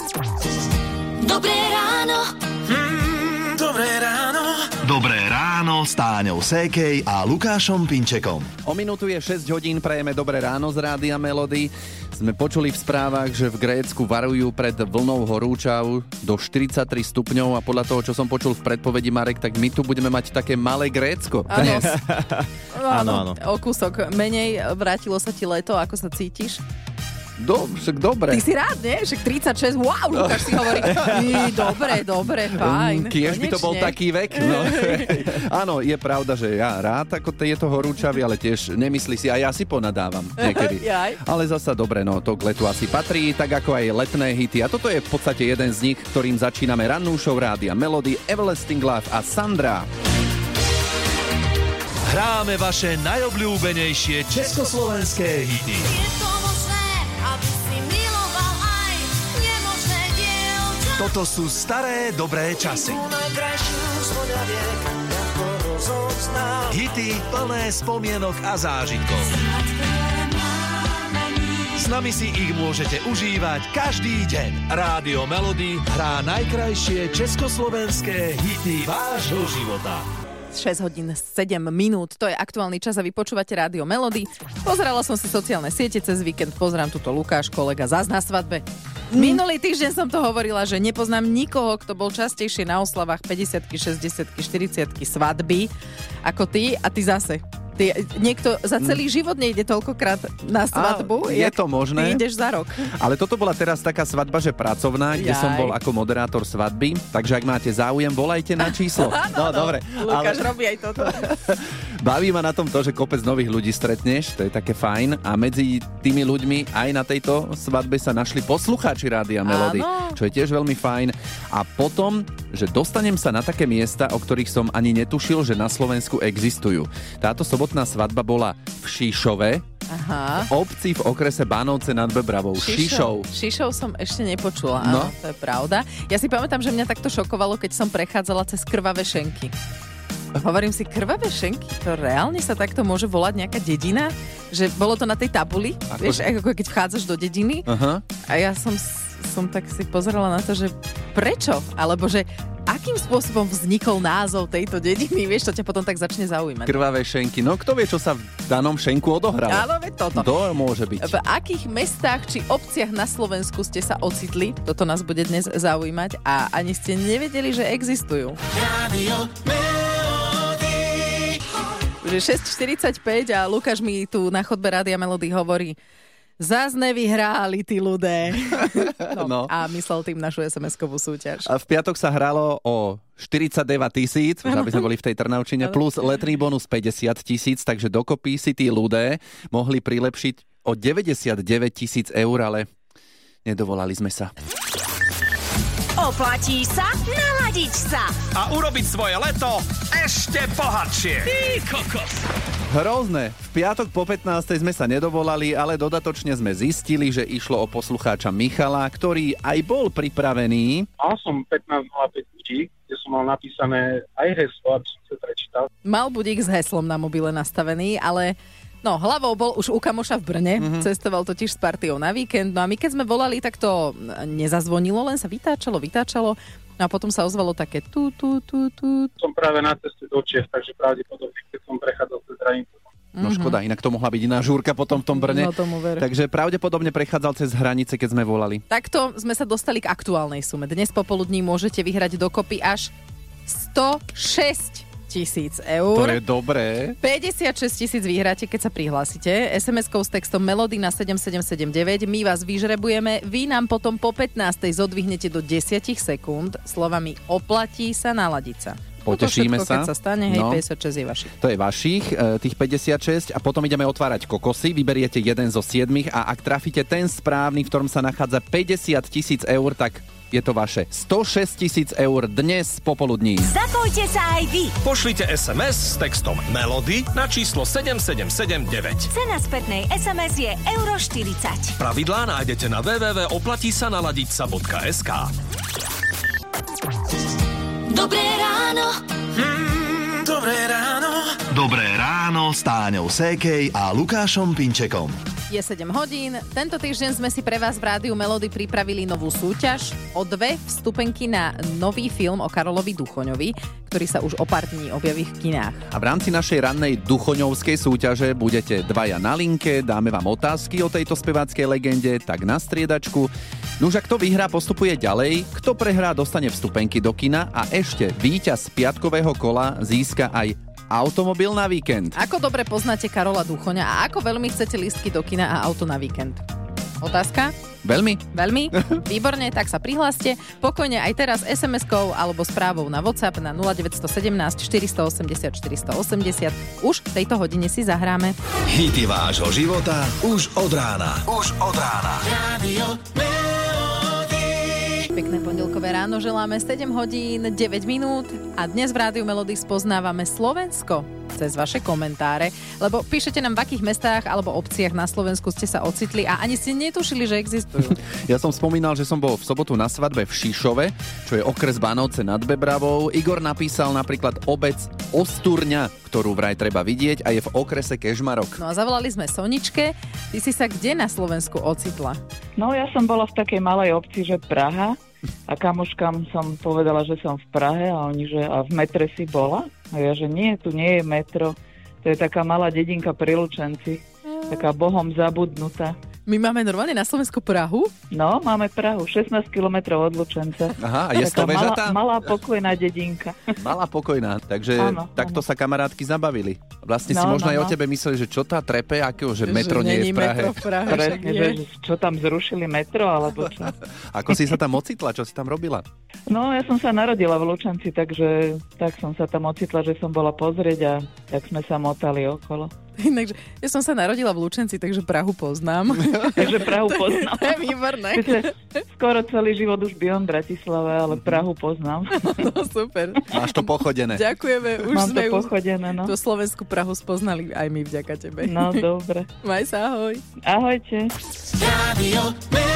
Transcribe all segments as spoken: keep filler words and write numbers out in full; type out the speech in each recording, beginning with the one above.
Dobré ráno. Mm, dobré ráno. Dobré ráno s Táňou Sékej a Lukášom Pinčekom. O minútu je šesť hodín, prajeme dobré ráno z Rádia Melody. Sme počuli v správach, že v Grécku varujú pred vlnou horúčav do štyridsaťtri stupňov a podľa toho, čo som počul v predpovedi, Marek, tak my tu budeme mať také malé Grécko. Áno. Áno, áno. O kúsok menej, vrátilo sa ti leto, ako sa cítiš? Do, však dobre. Ty si rád, nie? Však tridsaťšesť, wow, Lukáš si hovorí, dobre, dobre, fajn. Kiež by to bol taký vek. No. Áno, je pravda, že ja rád ako tieto horúčavy, ale tiež nemyslí si, a ja si ponadávam niekedy. Ale zasa dobre, no to k letu asi patrí, tak ako aj letné hity. A toto je v podstate jeden z nich, ktorým začíname rannú show Rádia Melody, Everlasting Love a Sandra. Hráme vaše najobľúbenejšie československé hity. Toto sú staré, dobré časy. Hity plné spomienok a zážitkov. S nami si ich môžete užívať každý deň. Rádio Melody hrá najkrajšie československé hity vášho života. šesť hodín sedem minút, to je aktuálny čas a vy počúvate Rádio Melody. Pozerala som si sociálne siete cez víkend, pozerám tuto Lukáš, kolega zás na svadbe. Minulý týždeň som to hovorila, že nepoznám nikoho, kto bol častejšie na oslavách päťdesiatky, šesťdesiatky, štyridsiatky svadby ako ty a ty zase. Ty, niekto za celý život nejde toľkokrát na svadbu. A, je to možné. Ty ideš za rok. Ale toto bola teraz taká svadba, že pracovná, kde Jaj. som bol ako moderátor svadby. Takže ak máte záujem, volajte na číslo. No, no, dobre. Lukáš ale... robí aj toto. Baví ma na tom to, že kopec nových ľudí stretneš, to je také fajn. A medzi tými ľuďmi aj na tejto svadbe sa našli poslucháči Rádia Melody, áno. Čo je tiež veľmi fajn. A potom, že dostanem sa na také miesta, o ktorých som ani netušil, že na Slovensku existujú. Táto sobotná svadba bola v Šišove, Aha. v obci v okrese Bánovce nad Bebravou. Šišov. Šišov som ešte nepočula, áno, no. To je pravda. Ja si pamätám, že mňa takto šokovalo, keď som prechádzala cez Krvavé Šenky. Hovorím si, Krvavé Šenky? To reálne sa takto môže volať nejaká dedina? Že bolo to na tej tabuli, ako... vieš, ako keď vchádzaš do dediny. Aha. A ja som, som tak si pozerala na to, že prečo? Alebo že akým spôsobom vznikol názov tejto dediny? Vieš, to ťa potom tak začne zaujímať. Krvavé Šenky. No kto vie, čo sa v danom šenku odohralo? Áno, veď toto. To môže byť. V akých mestách či obciach na Slovensku ste sa ocitli? Toto nás bude dnes zaujímať a ani ste nevedeli, že existujú. Radio šesť štyridsaťpäť a Lukáš mi tu na chodbe Rádia Melody hovorí, zás nevyhráli tí ľudé. No, no. A myslel tým našu es em eskovú súťaž. A v piatok sa hralo o štyridsaťdeväť tisíc, aby sme boli v tej Trnavčine, plus letný bonus päťdesiat tisíc, takže dokopy si tí ľudé mohli prilepšiť o deväťdesiatdeväť tisíc eur, ale nedovolali sme sa. Oplatí sa naladiť sa a urobiť svoje leto ešte bohatšie. Ty kokos. Hrozné. V piatok po pätnástej sme sa nedovolali, ale dodatočne sme zistili, že išlo o poslucháča Michala, ktorý aj bol pripravený. Mal som pätnásť nula päť budík, kde som mal napísané aj heslo, aby som sa prečítal. Mal budík s heslom na mobile nastavený, ale... No, hlavou bol už u kamoša v Brne, mm-hmm. Cestoval totiž s partiou na víkend, no a my keď sme volali, tak to nezazvonilo, len sa vytáčalo, vytáčalo, no a potom sa ozvalo také tu, tu, tu, tu. Som práve na ceste do Čiech, takže pravdepodobne, keď som prechádzal cez hranicu. No mm-hmm. škoda, inak to mohla byť iná žúrka potom v tom Brne. No tomu ver. Takže pravdepodobne prechádzal cez hranice, keď sme volali. Takto sme sa dostali k aktuálnej sume. Dnes popoludní môžete vyhrať dokopy až stošesť tisíc eur. To je dobré. päťdesiatšesť tisíc vyhráte, keď sa prihlásite. es em eskou s textom Melody na sedem sedem sedem deväť. My vás vyžrebujeme. Vy nám potom po pätnástej zodvihnete do desať sekúnd slovami oplatí sa naladiť sa. Potešíme všetko, sa. Keď sa stane, hej, no. päťdesiatšesť je vašich. To je vašich, tých päťdesiatšesť a potom ideme otvárať kokosy. Vyberiete jeden zo siedmich a ak trafíte ten správny, v ktorom sa nachádza päťdesiat tisíc eur, tak je to vaše stošesť tisíc eur dnes popoludní. Zapojte sa aj vy. Pošlite es em es s textom Melody na číslo sedem sedem sedem deväť. Cena spätnej es em es je euro štyridsať. Pravidlá nájdete na w w w bodka oplatí sa naladiť sa bodka es ká. Dobré ráno. Mm, dobré ráno. Dobré ráno s Táňou Sékej a Lukášom Pinčekom. Je sedem hodín. Tento týždeň sme si pre vás v Rádiu Melody pripravili novú súťaž o dve vstupenky na nový film o Karolovi Duchoňovi, ktorý sa už o pár dní objaví v kinách. A v rámci našej rannej duchoňovskej súťaže budete dvaja na linke, dáme vám otázky o tejto speváckej legende, tak na striedačku. Nuž a kto vyhrá, postupuje ďalej, kto prehrá, dostane vstupenky do kina a ešte víťaz piatkového kola získa aj automobil na víkend. Ako dobre poznáte Karola Duchoňa a ako veľmi chcete lístky do kina a auto na víkend? Otázka? Veľmi. Veľmi? Výborne, tak sa prihláste. Pokojne aj teraz es em eskou alebo správou na WhatsApp na nula deväť jedna sedem štyri osem osem štyri osem osem. Už v tejto hodine si zahráme. Hity vášho života už od rána. Už od rána. Rádio Pekné pondelkové ráno želáme, sedem hodín, deväť minút a dnes v Rádiu Melody spoznávame Slovensko cez vaše komentáre, lebo píšete nám, v akých mestách alebo obciach na Slovensku ste sa ocitli a ani ste netušili, že existujú. Ja som spomínal, že som bol v sobotu na svadbe v Šišove, čo je okres Banovce nad Bebravou. Igor napísal napríklad obec Osturňa, ktorú vraj treba vidieť a je v okrese Kežmarok. No a zavolali sme Soničke. Ty si sa kde na Slovensku ocitla? No ja som bola v takej malej obci, že Praha, a kamoškám som povedala, že som v Prahe a oni, že a v metre si bola? A ja, že nie, tu nie je metro, to je taká malá dedinka pri Lučenci, taká bohom zabudnutá. My máme normálne na Slovensku Prahu? No, máme Prahu, šestnásť kilometrov od Lučenca. Aha, a je to vežatá? Malá, malá pokojná dedinka. Malá pokojná, takže áno, takto áno. sa kamarátky zabavili. Vlastne no, si možno no, aj no. o tebe mysleli, že čo tá trepe, akého, že metro že nie je v Prahe. Metro v Prahe Presne, že, čo tam zrušili metro, alebo čo? Ako si sa tam ocitla, čo si tam robila? No, ja som sa narodila v Lučenci, takže tak som sa tam ocitla, že som bola pozrieť a tak sme sa motali okolo. Inakže, ja som sa narodila v Lučenci, takže Prahu poznám. Takže Prahu poznám. To je výborné. Skoro celý život už bývam v Bratislave, ale Prahu poznám. No super. Máš to pochodené. Ďakujeme. Už Mám sme to pochodené, no. tú slovenskú Prahu spoznali aj my vďaka tebe. No, dobre. Maj sa, ahoj. Ahojte. Rádio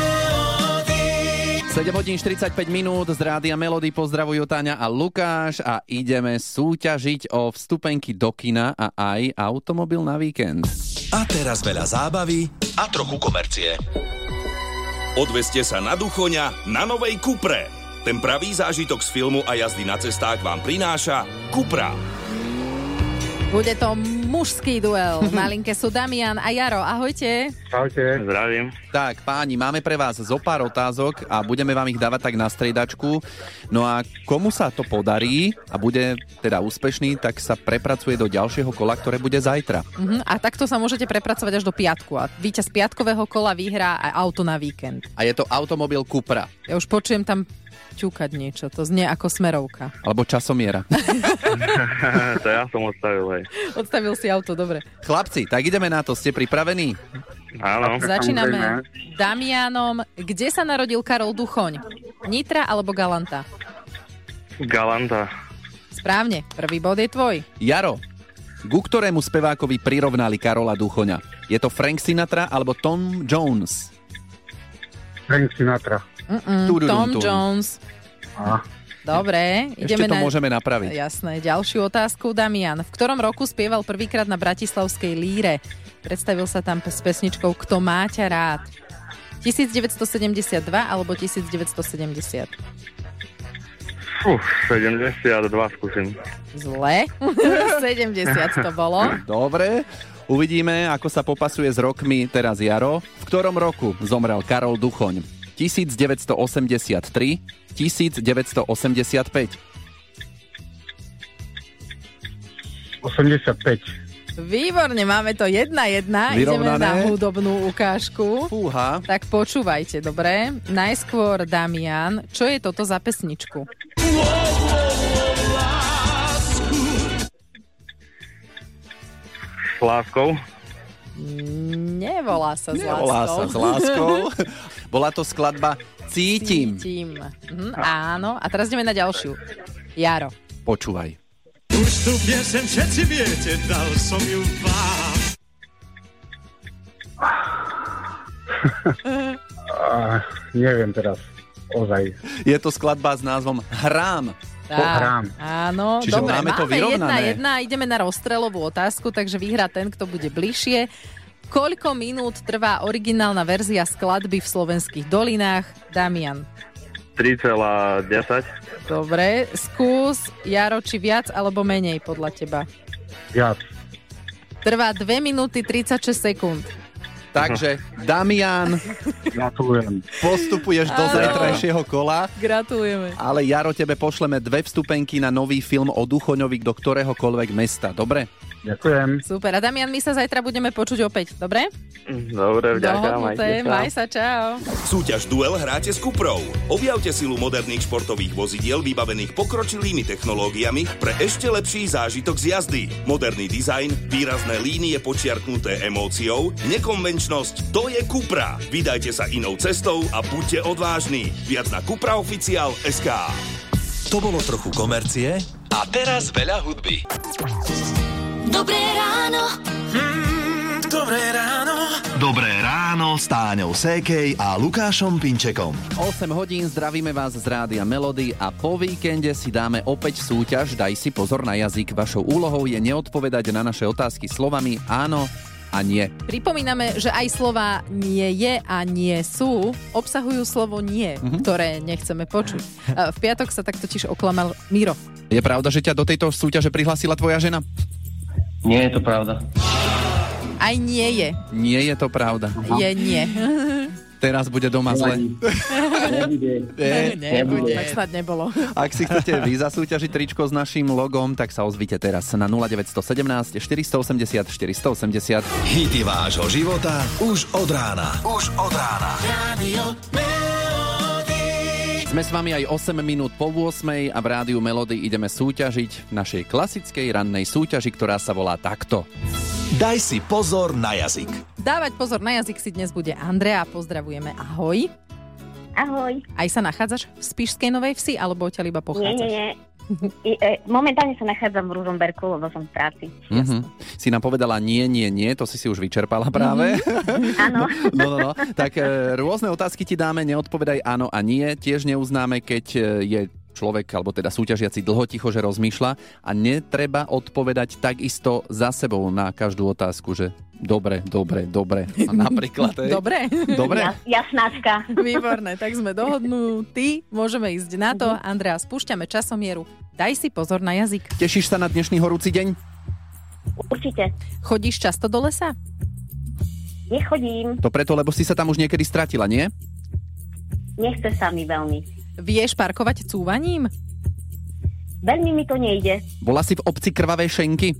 sedem hodín štyridsaťpäť minút z Rádia Melody, pozdravujú Táňa a Lukáš a ideme súťažiť o vstupenky do kina a aj automobil na víkend. A teraz veľa zábavy a trochu komercie. Odveste sa na Duchoňa na novej Cupre. Ten pravý zážitok z filmu a jazdy na cestách vám prináša Cupra. Bude to mužský duel. Na linke sú Damian a Jaro. Ahojte. Čaute. Zdravím. Tak, páni, máme pre vás zo pár otázok a budeme vám ich dávať tak na striedačku. No a komu sa to podarí a bude teda úspešný, tak sa prepracuje do ďalšieho kola, ktoré bude zajtra. Uh-huh. A takto sa môžete prepracovať až do piatku. A víťaz piatkového kola vyhrá aj auto na víkend. A je to automobil Cupra. Ja už počujem tam ťukať niečo. To znie ako smerovka. Alebo časomiera. To ja som odstavil, hej. Odstavil si auto, dobre. Chlapci, tak ideme na to. Ste pripravení? Áno. Začíname Damianom. Kde sa narodil Karol Duchoň? Nitra alebo Galanta? Galanta. Správne. Prvý bod je tvoj. Jaro, ku ktorému spevákovi prirovnali Karola Duchoňa? Je to Frank Sinatra alebo Tom Jones? Frank Sinatra. Mm-mm, Tom Jones. A. Dobre, ideme Ešte to na... môžeme napraviť. Jasné, ďalšiu otázku, Damian. V ktorom roku spieval prvýkrát na Bratislavskej líre? Predstavil sa tam s pesničkou Kto má ťa rád? devätnásťstosedemdesiatdva alebo devätnásťstosedemdesiat? Fú, sedemdesiatdva skúsim. Zle. sedemdesiat to bolo. Dobre, uvidíme, ako sa popasuje s rokmi teraz Jaro. V ktorom roku zomrel Karol Duchoň? devätnásťstoosemdesiattri, devätnásťstoosemdesiatpäť. osemdesiatpäť. Výborne, máme to jedna jedna. Ideme na hudobnú ukážku. Fúha. Tak počúvajte, dobre? Najskôr Damian, čo je toto za pesničku? S láskou. Nevolá sa s Nevolá láskou. sa s láskou. Bola to skladba Cítim. Cítim. Mhm, áno, a teraz ideme na ďalšiu. Jaro. Počúvaj. Už tu piesem všetci viete, dal som ju vám. Uh, neviem teraz, ozaj. Je to skladba s názvom Hrám. Tá, áno, Čiže dobre, máme to vyrovnané. jedna jedna, ideme na rozstrelovú otázku, takže vyhrá ten, kto bude bližšie. Koľko minút trvá originálna verzia skladby v slovenských dolinách? Damian. tri celá desať. Dobre, skús, Jaro, či viac alebo menej podľa teba? Viac. Trvá dve minúty tridsaťšesť sekúnd. Takže, Damian, Gratulujem. postupuješ do zajtrajšieho kola. Gratulujeme. Ale Jaro, tebe pošleme dve vstupenky na nový film o Duchoňovi do ktoréhokoľvek mesta. Dobre? Ďakujem. Super. A Damian, my sa zajtra budeme počuť opäť. Dobre? Dobre, vďaka. Dohodnuté. Maj sa, čau. Súťaž Duel hráte s Cuprou. Objavte silu moderných športových vozidiel vybavených pokročilými technológiami pre ešte lepší zážitok z jazdy. Moderný dizajn, výrazné línie počiarknuté emóciou, nekonvenčnosť, to je Cupra. Vydajte sa inou cestou a buďte odvážni. Viac na cupraoficial bodka es ká. To bolo trochu komercie a teraz veľa hudby. Dobré ráno. Mm, dobré ráno. Dobré ráno s Táňou Sékej a Lukášom Pinčekom. osem hodín, zdravíme vás z Rádia Melody a po víkende si dáme opäť súťaž Daj si pozor na jazyk. Vašou úlohou je neodpovedať na naše otázky slovami áno a nie. Pripomíname, že aj slova nie je a nie sú obsahujú slovo nie, mm-hmm. ktoré nechceme počuť. V piatok sa tak totiž oklamal Miro. Je pravda, že ťa do tejto súťaže prihlásila tvoja žena? Nie je to pravda. Aj nie je. Nie je to pravda. Je nie. Teraz bude doma zle. Nebude. Nie, Nebude. Tak snad nebolo. Ak si chcete vy zasúťažiť tričko s naším logom, tak sa ozvite teraz na nula deväť jedna sedem štyri osem nula štyri osem nula. Hity vášho života už od rána. Už od rána. Radio Melody. Sme s vami aj osem minút po ôsmej a v Rádiu Melody ideme súťažiť v našej klasickej rannej súťaži, ktorá sa volá takto. Daj si pozor na jazyk. Dávať pozor na jazyk si dnes bude Andrea. Pozdravujeme. Ahoj. Ahoj. Aj sa nachádzaš v Spišskej Novej Vsi, alebo odtiaľ iba Nie, pochádzaš? nie, nie. I, e, momentálne sa nachádzam v Ružomberku, lebo som v práci. Mm-hmm. Si nám povedala nie, nie, nie, to si si už vyčerpala práve. Áno. no, no, no. Tak e, rôzne otázky ti dáme, neodpovedaj áno a nie. Tiež neuznáme, keď e, je človek, alebo teda súťažiaci dlho ticho, že rozmýšľa a netreba odpovedať takisto za sebou na každú otázku, že dobre, dobre, dobre. A napríklad... Hej. Dobre. Dobre? Ja, jasnáčka. Výborné, tak sme dohodnutí. Môžeme ísť na to. Andrea, spúšťame časomieru. Daj si pozor na jazyk. Tešíš sa na dnešný horúci deň? Určite. Chodíš často do lesa? Nechodím. To preto, lebo si sa tam už niekedy stratila, nie? Nechce sa mi veľmi. Vieš parkovať cúvaním? Veľmi mi to nejde. Bola si v obci Krvavé Šenky?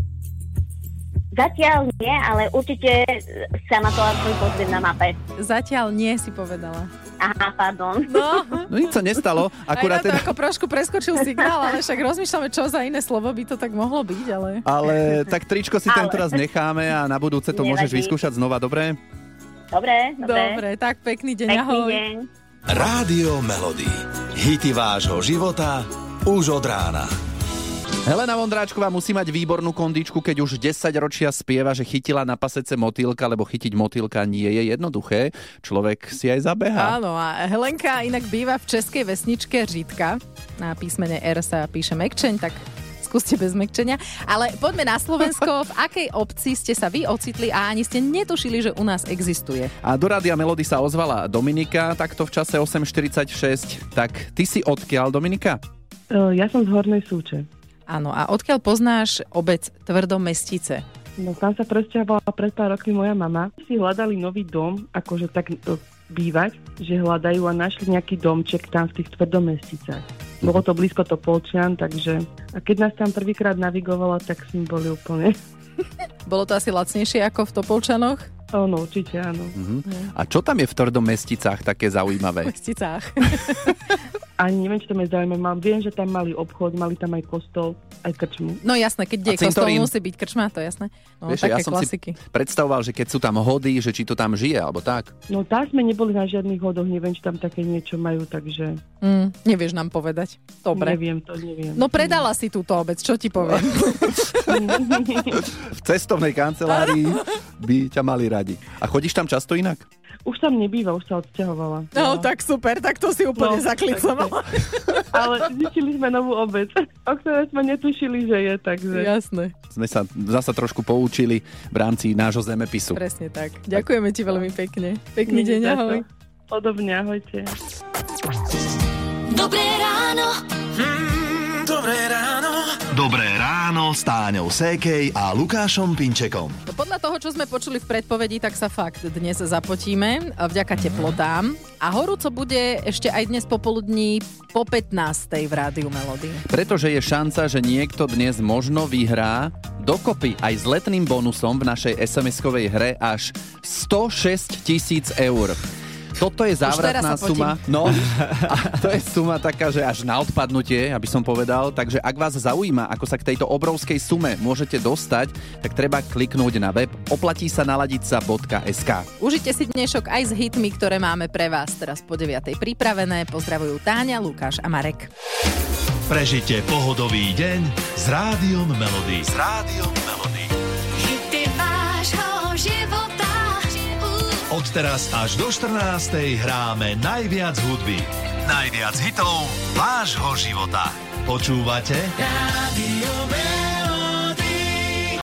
Zatiaľ nie, ale určite sa na to aspoň pozrieť na mape. Zatiaľ nie, si povedala. Aha, pardon. No, No nič sa nestalo. Akurát aj na to teda... ako trošku preskočil signál, ale však rozmýšľame, čo za iné slovo by to tak mohlo byť, ale... Ale tak tričko si Ale. tento raz necháme a na budúce to Nevadí. môžeš vyskúšať znova, dobre? Dobre, dobre. Dobre, tak pekný deň, Pekný ahoj. deň. Rádio Melody. Hity vášho života už od rána. Helena Vondráčková musí mať výbornú kondičku, keď už desať ročia spieva, že chytila na pasece motýlka, lebo chytiť motýlka nie je jednoduché. Človek si aj zabehá. Áno, a Helenka inak býva v českej vesničke Řídka. Na písmene R sa píše Mekčeň, tak skúste bez mekčenia. Ale poďme na Slovensko. V akej obci ste sa vy ocitli a ani ste netušili, že u nás existuje? A do Rádia Melody sa ozvala Dominika, takto v čase osem štyridsaťšesť. Tak ty si odkiaľ, Dominika? Ja som z Hornej Súče. Áno, a odkiaľ poznáš obec Tvrdomestice? No tam sa presťahovala pred pár rokmi moja mama. Si hľadali nový dom, akože tak to bývať, že hľadajú a našli nejaký domček tam v tých Tvrdomesticách. Bolo to blízko Topolčian, takže a keď nás tam prvýkrát navigovala, tak sme boli úplne... Bolo to asi lacnejšie ako v Topolčanoch? Áno, určite áno. Uh-huh. A čo tam je v Tvrdomesticách také zaujímavé? V Mesticách. Ani neviem, či to je zaujímavé. Viem, že tam mali obchod, mali tam aj kostol, aj krčmu. No jasné, keď je kostol, musí byť krčma, to je jasné. No, Vieš, také ja som klasiky. si predstavoval, že keď sú tam hody, že či to tam žije, alebo tak. No tam sme neboli na žiadnych hodoch, neviem, či tam také niečo majú, takže... Mm, nevieš nám povedať. Dobre. Neviem, to neviem. No predala si túto obec, čo ti poviem? V cestovnej kancelárii by ťa mali radi. A chodíš tam často inak? Už tam nebýva, už sa odsťahovala. No, no tak super, tak to si úplne no, zaklicovala. Ale zistili sme novú obec, o ktorej sme netušili, že je, takže... Jasné. Sme sa zasa trošku poučili v rámci nášho zemepisu. Presne tak. Ďakujeme ti veľmi pekne. Pekný deň, ahoj. Podobne, ahojte. Dobré ráno. Mm, dobré ráno. Dobré ráno s Táňou Sékej a Lukášom Pinčekom. Podľa toho, čo sme počuli v predpovedi, tak sa fakt dnes zapotíme vďaka teplotám. A horúco bude ešte aj dnes popoludní po pätnástej v Rádiu Melody. Pretože je šanca, že niekto dnes možno vyhrá dokopy aj s letným bonusom v našej es em eskovej hre až stošesť tisíc eur. Toto je závratná suma. No, a to je suma taká, že až na odpadnutie, aby som povedal. Takže ak vás zaujíma, ako sa k tejto obrovskej sume môžete dostať, tak treba kliknúť na web oplatí sa naladiť sa bodka es ká. Užite si dnešok aj s hitmi, ktoré máme pre vás teraz po deviatej pripravené. Pozdravujú Táňa, Lukáš a Marek. Prežite pohodový deň s Rádiom Melody. S Rádiom Melody. Hity vášho života. Od teraz až do štrnástej hráme najviac hudby. Najviac hitov vášho života. Počúvate? Rádio